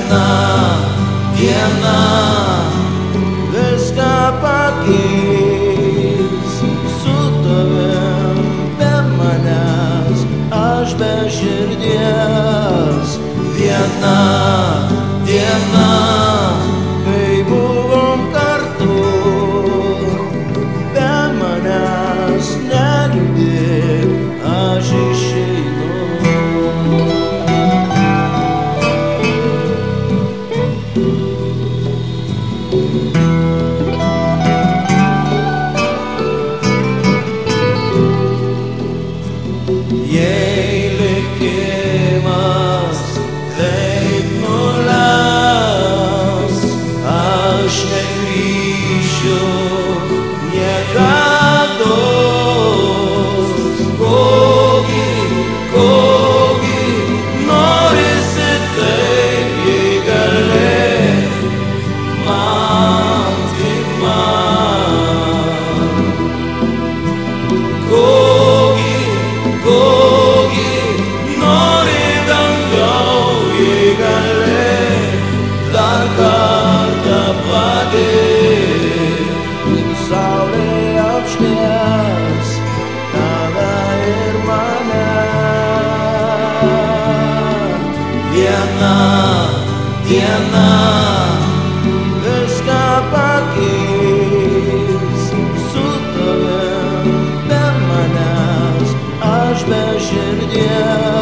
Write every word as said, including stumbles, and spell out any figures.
Viena diena viską pakeis, su tavim be manęs, aš be širdies. Viena diena, kai buvom kartu, be manęs neliūdėk, aš išeinu. Jei likimas taip nulems, aš negrįšiu niekados. Kogi, kogi norisi taip, jei gali, man tik man. Kogi, kogi nori dangiau, jei gali, dar kartą padėk. Saulė apšvies tave ir mane. Viena diena viską pakeis, su tavim be manęs, aš be širdies.